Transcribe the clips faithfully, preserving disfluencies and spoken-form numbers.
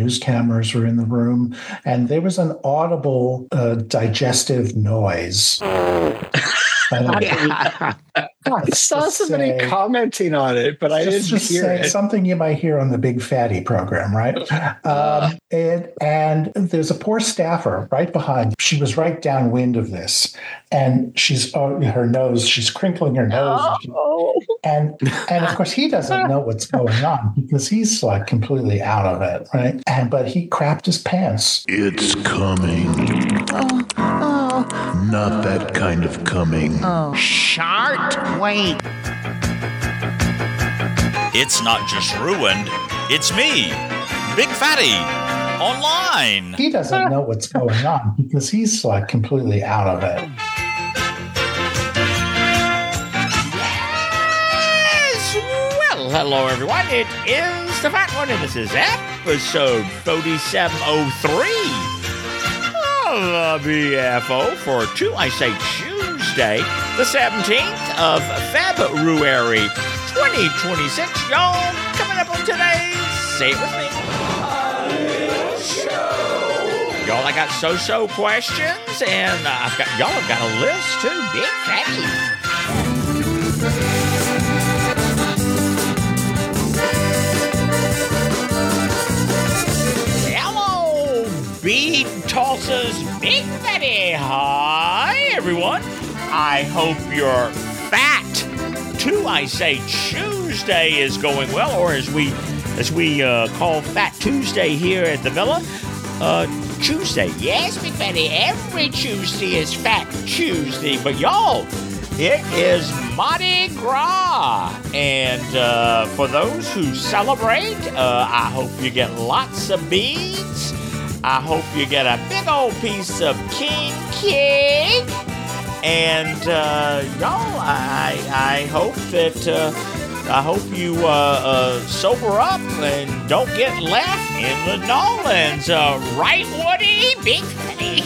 news cameras were in the room, and there was an audible uh, digestive noise. I, I saw somebody say, commenting on it, but I didn't just hear say it. Something you might hear on the Big Fatty program, right? Uh, um, and, and there's a poor staffer right behind. She was right downwind of this, and she's oh, her nose. She's crinkling her nose, oh. and and of course he doesn't know what's going on because he's like completely out of it, right? And but he crapped his pants. It's coming. Oh, oh. Not that kind of coming. Oh. Shart, wait. It's not just ruined, it's me, Big Fatty, online. He doesn't know what's going on because he's like completely out of it. Yes! Well, hello everyone. It is the Fat One, and this is episode forty-seven oh three of the B F O for two, I say Tuesday, the seventeenth of February, twenty twenty-six. Y'all, coming up on today's, say it with me, show. Y'all, I got so-so questions, and uh, I've got y'all have got a list too. Big Fatty. Hello, Bead Tulsa's Big Fatty. Hi, everyone. I hope you're fat. Too, I say Tuesday is going well, or as we as we uh, call Fat Tuesday here at the Villa, uh, Tuesday. Yes, Big Fatty, every Tuesday is Fat Tuesday, but y'all, it is Mardi Gras, and uh, for those who celebrate, uh, I hope you get lots of beads. I hope you get a big old piece of king cake. And uh, y'all, I I hope that uh, I hope you uh, uh, sober up and don't get left in the Nolans. Uh, right, Woody? Big Fatty.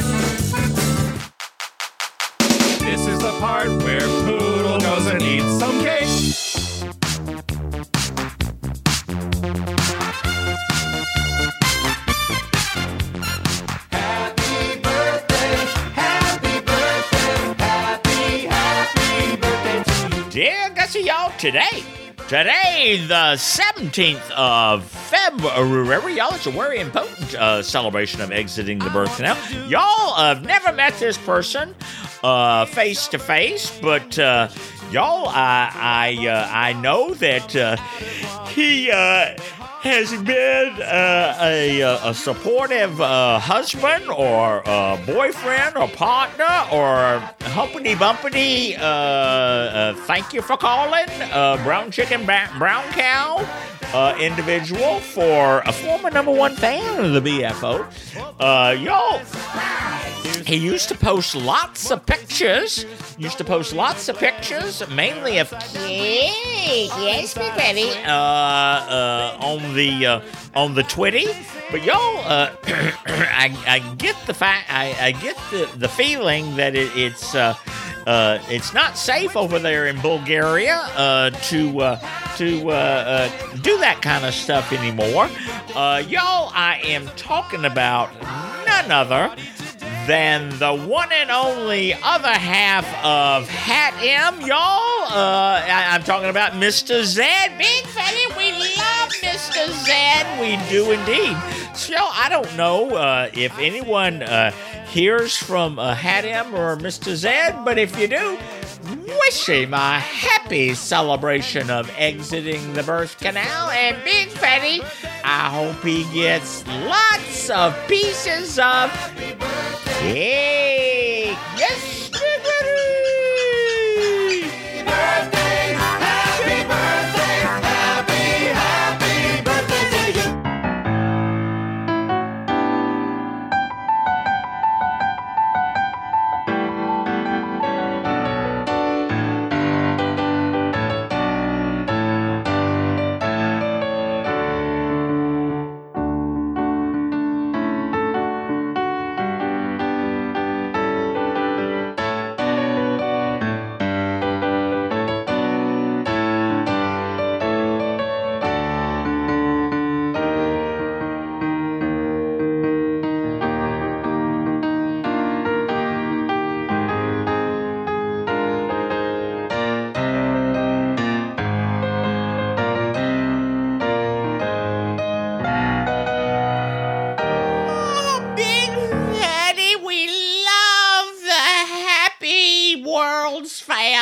This is the part where Poodle goes and eats some cake. Dear Gussie, y'all, today, today, the seventeenth of February, y'all, it's a very important uh, celebration of exiting the birth canal. Y'all have uh, never met this person uh, face to face, but uh, y'all, I I uh, I know that uh, he uh, has been uh, a, a supportive uh, husband or uh, boyfriend or partner or humpity bumpity, uh, uh, thank you for calling, uh, brown chicken, ba- brown cow uh, individual for a former number one fan of the B F O. Uh, y'all, he used to post lots of pictures, used to post lots of pictures, mainly of cake, yes, Big Fatty, uh, uh, on the, uh, on the Twitty. But y'all, uh, I, I get the fact, I, I get the, the feeling that it, it's, uh, uh, it's not safe over there in Bulgaria, uh, to, uh, to, uh, uh, do that kind of stuff anymore. Uh, y'all, I am talking about none other than the one and only other half of Hat M, y'all. Uh, I, I'm talking about Mister Zed. Big Fatty, we love Mister Zed. We do indeed. So, I don't know uh, if anyone uh, hears from uh, Hat M or Mister Zed, but if you do, wish him a happy celebration of exiting the birth canal. And Big Fatty, I hope he gets lots of pieces of cake. Yes, Big Fatty. Birthday, happy birthday, happy, happy birthday to you.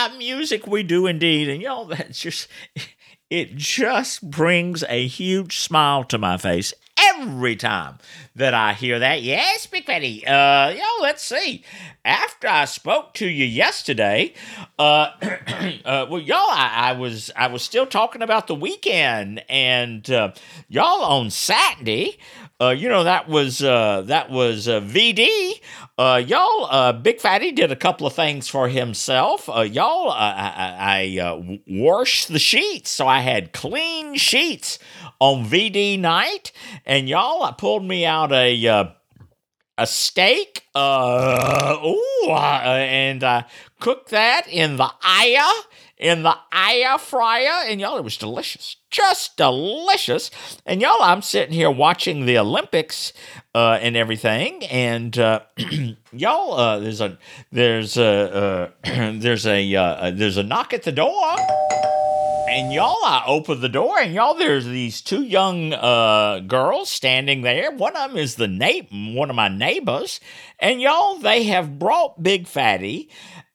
Yeah, music we do indeed. And y'all, that's just, it just brings a huge smile to my face every time that I hear that. Yes, Big Fatty. Uh, y'all, let's see. After I spoke to you yesterday, uh, uh well, y'all, I, I was I was still talking about the weekend, and uh, y'all on Saturday, uh, you know that was uh, that was uh, V D. Uh, y'all, uh, Big Fatty did a couple of things for himself. Uh, y'all, uh, I, I uh, washed the sheets, so I had clean sheets on V D night, and y'all, I pulled me out a uh, a steak, uh, ooh, uh, and I cooked that in the air, in the air fryer, and y'all, it was delicious, just delicious. And y'all, I'm sitting here watching the Olympics uh, and everything, and uh, y'all, uh, there's a there's a uh, there's a uh, there's a knock at the door. And y'all, I open the door, and y'all, there's these two young uh, girls standing there. One of them is the na- one of my neighbors, and y'all, they have brought Big Fatty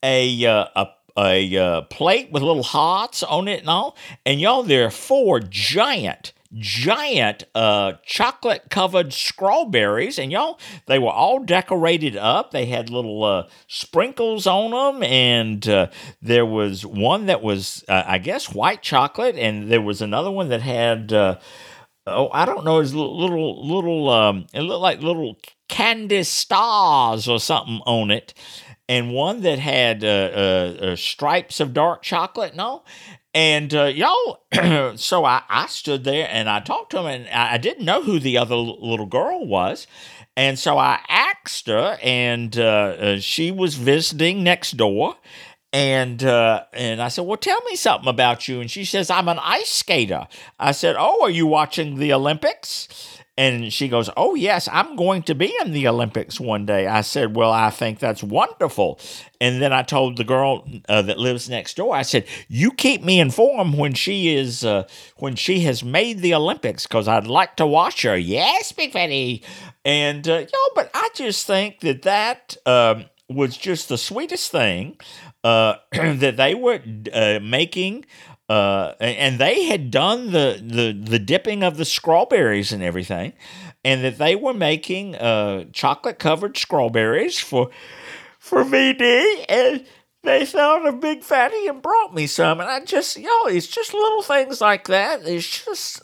a uh, a a uh, plate with little hearts on it and all. And y'all, there are four giant. giant uh, chocolate-covered strawberries, and y'all, they were all decorated up. They had little uh, sprinkles on them, and uh, there was one that was, uh, I guess, white chocolate, and there was another one that had, uh, oh, I don't know, it was little, little, um, it looked like little candy stars or something on it, and one that had uh, uh, uh, stripes of dark chocolate and all. And uh, y'all, so I, I stood there and I talked to him, and I didn't know who the other l- little girl was. And so I asked her, and uh, uh, she was visiting next door. And uh, and I said, well, tell me something about you. And she says, I'm an ice skater. I said, oh, are you watching the Olympics? And she goes, oh, yes, I'm going to be in the Olympics one day. I said, well, I think that's wonderful. And then I told the girl uh, that lives next door, I said, you keep me informed when she is, uh, when she has made the Olympics, because I'd like to watch her. Yes, Big Fatty. And, uh, y'all, but I just think that that um, was just the sweetest thing uh, that they were uh, making. Uh, and they had done the, the, the dipping of the strawberries and everything, and that they were making uh, chocolate-covered strawberries for for V D, and they thought of Big Fatty and brought me some, and I just, you know, it's just little things like that. It's just,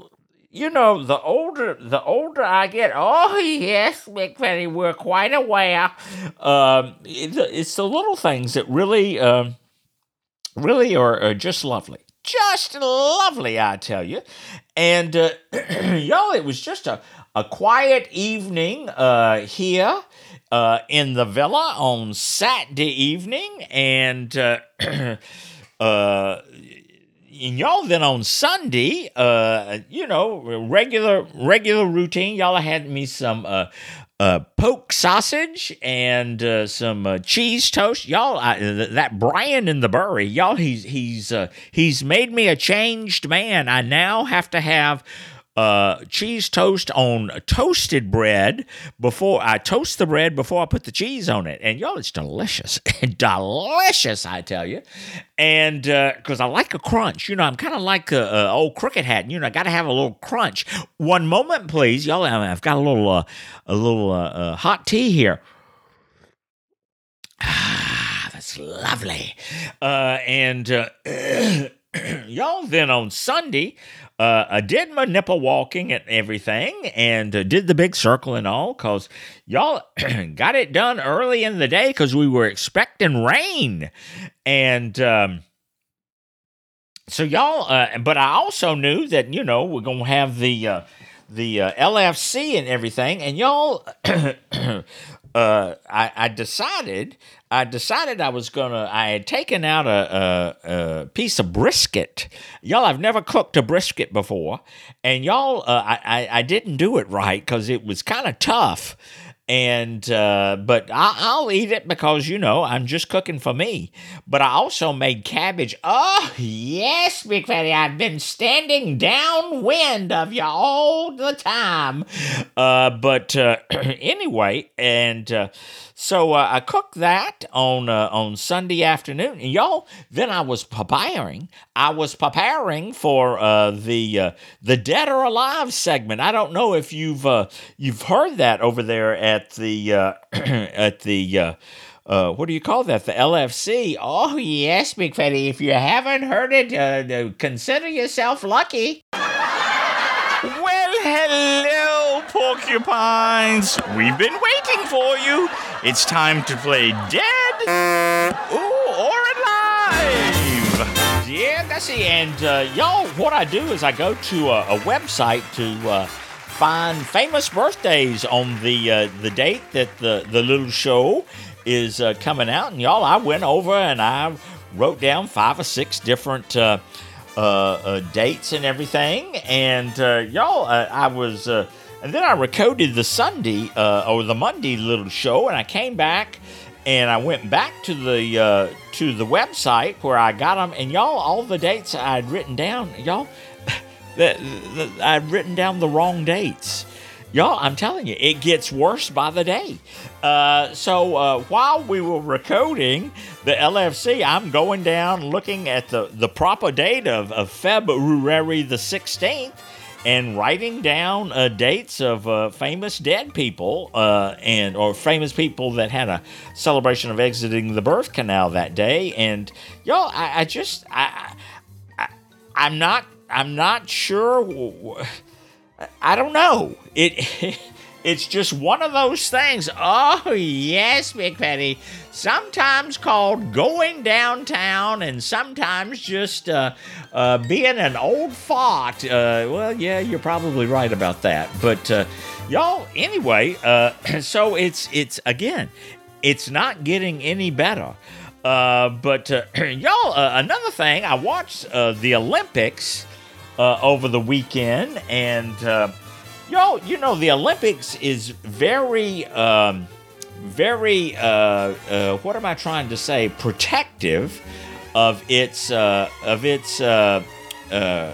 you know, the older the older I get, oh, yes, Big Fatty, we're quite aware. Um, it, it's the little things that really... Um, Really are, are just lovely. Just lovely, I tell you. And, uh, y'all, it was just a, a quiet evening uh, here uh, in the villa on Saturday evening. And, uh, uh, and y'all, then on Sunday, uh, you know, regular regular routine, y'all had me some... Uh, Uh, poke sausage and uh, some uh, cheese toast, y'all. I, th- that Brian in the Bury, y'all. He's he's uh, he's made me a changed man. I now have to have uh, cheese toast on toasted bread before I toast the bread before I put the cheese on it. And y'all, it's delicious, delicious, I tell you. And because uh, I like a crunch, you know, I'm kind of like a, a old cricket hat. You know, I got to have a little crunch. One moment, please, y'all. I've got a little uh, a little uh, uh, hot tea here. Ah, that's lovely. Uh, and uh, y'all, then on Sunday. Uh, I did my nipple walking and everything, and uh, did the big circle and all, because y'all got it done early in the day because we were expecting rain. And um, so y'all, uh, but I also knew that, you know, we're going to have the, uh, the uh, L F C and everything, and y'all... Uh, I, I decided, I decided I was gonna. I had taken out a, a, a piece of brisket. Y'all, I've never cooked a brisket before, and y'all, uh, I, I I didn't do it right because it was kind of tough. And uh, but I, I'll eat it because, you know, I'm just cooking for me. But I also made cabbage. Oh yes, Big Fatty, I've been standing downwind of you all the time. Uh, but uh, anyway, and uh, so uh, I cooked that. that on uh, on Sunday afternoon. And y'all, then I was preparing. I was preparing for uh, the uh, the Dead or Alive segment. I don't know if you've uh, you've heard that over there at the uh, at the. Uh, Uh, what do you call that? The L F C. Oh, yes, Big Fatty. If you haven't heard it, uh, consider yourself lucky. Well, hello, porcupines. We've been waiting for you. It's time to play Dead Ooh, or Alive. Yeah, that's it. And uh, y'all, what I do is I go to a, a website to uh, find famous birthdays on the uh, the date that the, the little show is uh, coming out. And y'all, I went over and I wrote down five or six different uh, uh, uh, dates and everything. And uh, y'all, uh, I was, uh, and then I recorded the Sunday uh, or the Monday little show, and I came back and I went back to the uh, to the website where I got them. And y'all, all the dates I'd written down, y'all, the, the, I'd written down the wrong dates. Y'all, I'm telling you, it gets worse by the day. Uh, so uh, while we were recording the L F C, I'm going down looking at the, the proper date of, of February the sixteenth and writing down uh, dates of uh, famous dead people uh, and or famous people that had a celebration of exiting the birth canal that day. And y'all, I, I just I, I I'm not I'm not sure. I don't know. It it's just one of those things. Oh yes, Big Fatty. Sometimes called going downtown, and sometimes just uh, uh, being an old fart. Uh, well, yeah, you're probably right about that. But uh, y'all, anyway. Uh, so it's it's again, it's not getting any better. Uh, but uh, y'all, uh, another thing. I watched uh, the Olympics. Uh, over the weekend, and uh, y'all, you know, the Olympics is very, um, very, uh, uh, what am I trying to say? Protective of its, uh, of its, uh, uh,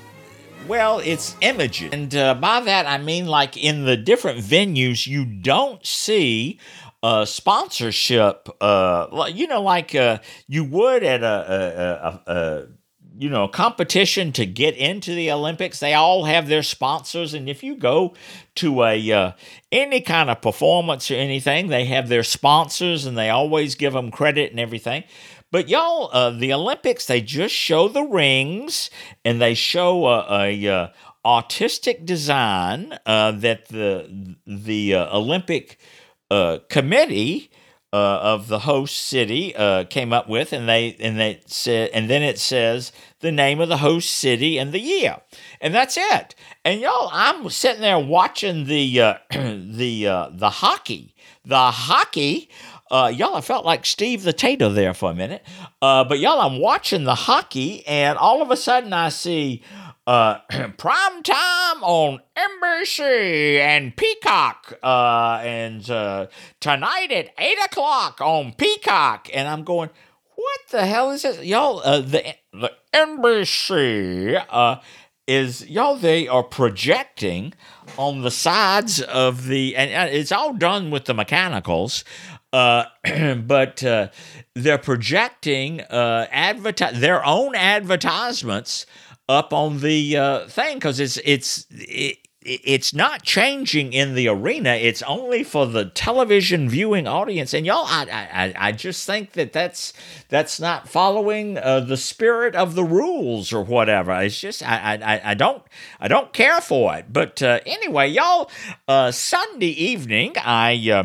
well, its images, and uh, by that I mean, like in the different venues, you don't see. Uh, sponsorship, uh, you know, like uh, you would at a, a, a, a you know, competition to get into the Olympics. They all have their sponsors, and if you go to a uh, any kind of performance or anything, they have their sponsors, and they always give them credit and everything. But y'all, uh, the Olympics, they just show the rings, and they show a, a, a artistic design uh, that the the uh, Olympic uh, committee. Uh, of the host city uh, came up with, and they and they said, and then it says the name of the host city and the year, and that's it. And y'all, I'm sitting there watching the uh, the uh, the hockey, the hockey. Uh, y'all, I felt like Steve the Tater there for a minute, uh, but y'all, I'm watching the hockey, and all of a sudden I see. Uh, prime time on N B C and Peacock, uh, and uh, tonight at eight o'clock on Peacock, and I'm going, what the hell is this, y'all? Uh, the the N B C uh, is y'all. They are projecting on the sides of the, and it's all done with the mechanicals. Uh, but uh, they're projecting uh, adverti- their own advertisements. Up on the uh, thing, because it's it's it, it's not changing in the arena. It's only for the television viewing audience. And y'all, I I, I just think that that's that's not following uh, the spirit of the rules or whatever. It's just I I, I don't I don't care for it. But uh, anyway, y'all, uh, Sunday evening, I. Uh,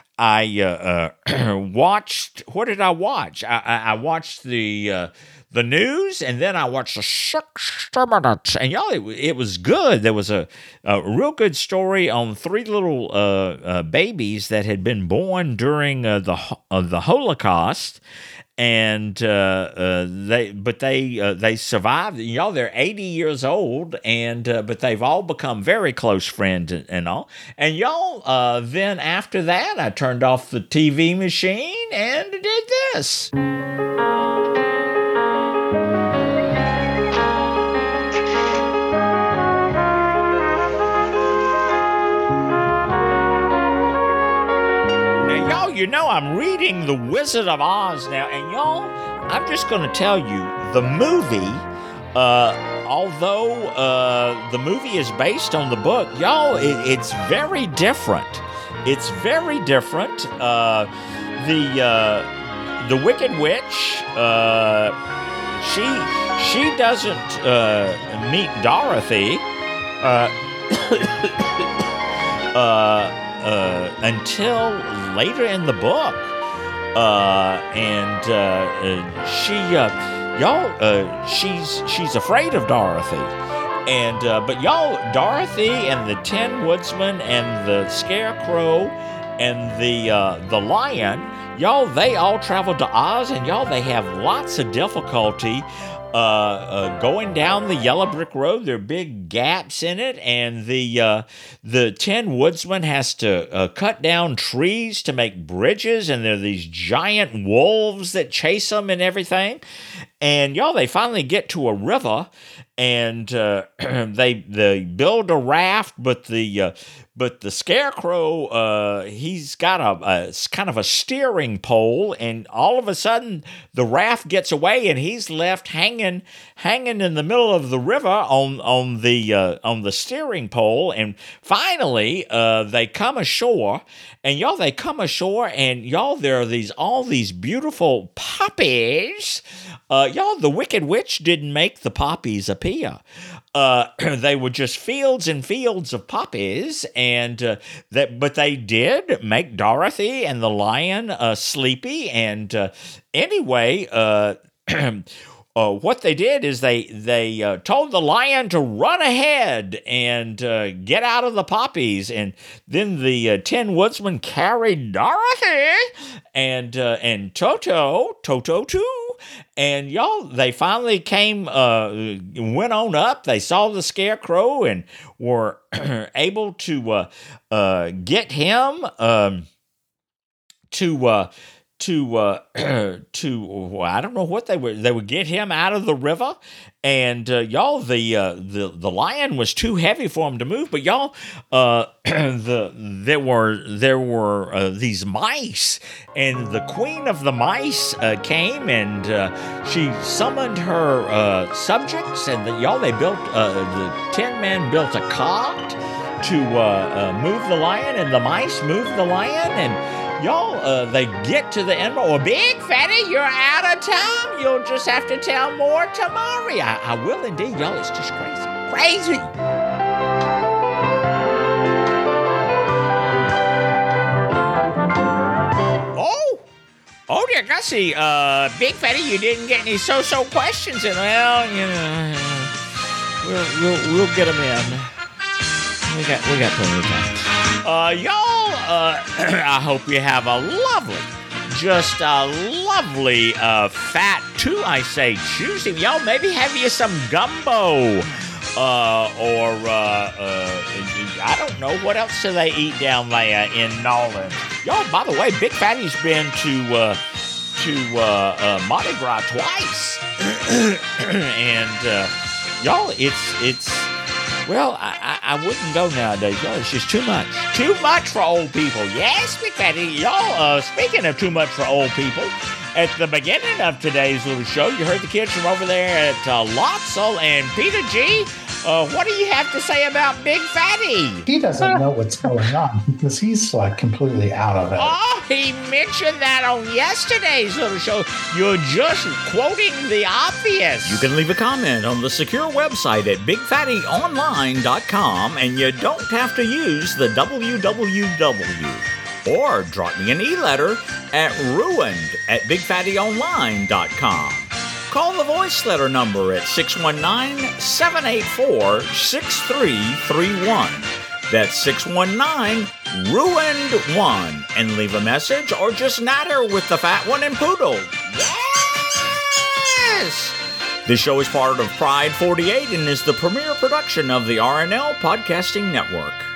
I uh, uh, watched. What did I watch? I, I, I watched the uh, the news, and then I watched the sixty minutes. And y'all, it, it was good. There was a, a real good story on three little uh, uh, babies that had been born during uh, the uh, the Holocaust. And uh, uh, they, but they uh, they survived. Y'all, they're eighty years old, and uh, but they've all become very close friends and, and all. And y'all, uh, then after that, I turned off the T V machine and did this. you know I'm reading The Wizard of Oz now, and y'all, I'm just going to tell you, the movie, uh, although uh, the movie is based on the book, y'all, it, it's very different. It's very different. Uh, the uh, the Wicked Witch, uh, she she doesn't uh, meet Dorothy uh, uh, uh, until later in the book, uh, and uh, uh, she uh, y'all uh, she's she's afraid of Dorothy. And, uh, but y'all, Dorothy and the Tin Woodsman and the Scarecrow and the, uh, the Lion, y'all, they all traveled to Oz, and y'all, they have lots of difficulty, uh, uh, going down the yellow brick road. There are big gaps in it, and the, uh, the Tin Woodsman has to, uh, cut down trees to make bridges, and there are these giant wolves that chase them and everything. And y'all, they finally get to a river, and uh, they they build a raft, but the uh, but the Scarecrow uh, he's got a, a kind of a steering pole, and all of a sudden the raft gets away, and he's left hanging hanging in the middle of the river on on the uh, on the steering pole. And finally uh, they come ashore, and y'all they come ashore, and y'all there are these all these beautiful poppies. Uh, y'all, the Wicked Witch didn't make the poppies appear. Uh, they were just fields and fields of poppies, and uh, that. But they did make Dorothy and the Lion uh, sleepy. And uh, anyway, uh, uh, what they did is they they uh, told the Lion to run ahead and uh, get out of the poppies, and then the uh, Tin Woodsman carried Dorothy and uh, and Toto, Toto too. And y'all, they finally came, uh, went on up. They saw the Scarecrow and were able to uh, uh, get him um, to uh, to uh, to. Well, I don't know what they were. They would get him out of the river. And uh, y'all, the uh, the the Lion was too heavy for him to move. But y'all, uh, the there were there were uh, these mice, and the Queen of the Mice uh, came, and uh, she summoned her uh, subjects, and the, y'all they built uh, the Tin Man built a cart to uh, uh, move the Lion, and the mice moved the Lion, and. Y'all, uh, they get to the end. Oh, Big Fatty, you're out of time. You'll just have to tell more tomorrow. I, I will indeed. Y'all, it's just crazy. Crazy. Oh, oh dear Gussie. Uh, Big Fatty, you didn't get any so-so questions in. Well, you know, we'll, we'll, we'll get them in. We got, we got plenty of time. Uh, y'all. Uh, I hope you have a lovely, just a lovely, uh, fat, too, I say, Tuesday. Y'all, maybe have you some gumbo, uh, or, uh, uh, I don't know, what else do they eat down there in Nolan? Y'all, by the way, Big Fatty's been to, uh, to, uh, uh Mardi Gras twice. And, uh, y'all, it's, it's, Well, I, I I wouldn't go nowadays, y'all. It's just too much. Too much for old people. Yes, Big Fatty. Y'all, uh, speaking of too much for old people, at the beginning of today's little show, you heard the kids from over there at uh, Lotzel and Peter G. Uh, what do you have to say about Big Fatty? He doesn't know what's going on because he's like completely out of it. Oh, he mentioned that on yesterday's little show. You're just quoting the obvious. You can leave a comment on the secure website at big fatty online dot com, and you don't have to use the w w w. Or drop me an e-letter at ruined at big fatty online dot com. Call the voice letter number at six one nine, seven eight four, six three three one. That's six one nine, ruined one. And leave a message or just natter with the fat one and Poodle. Yes! This show is part of Pride forty-eight and is the premier production of the R N L Podcasting Network.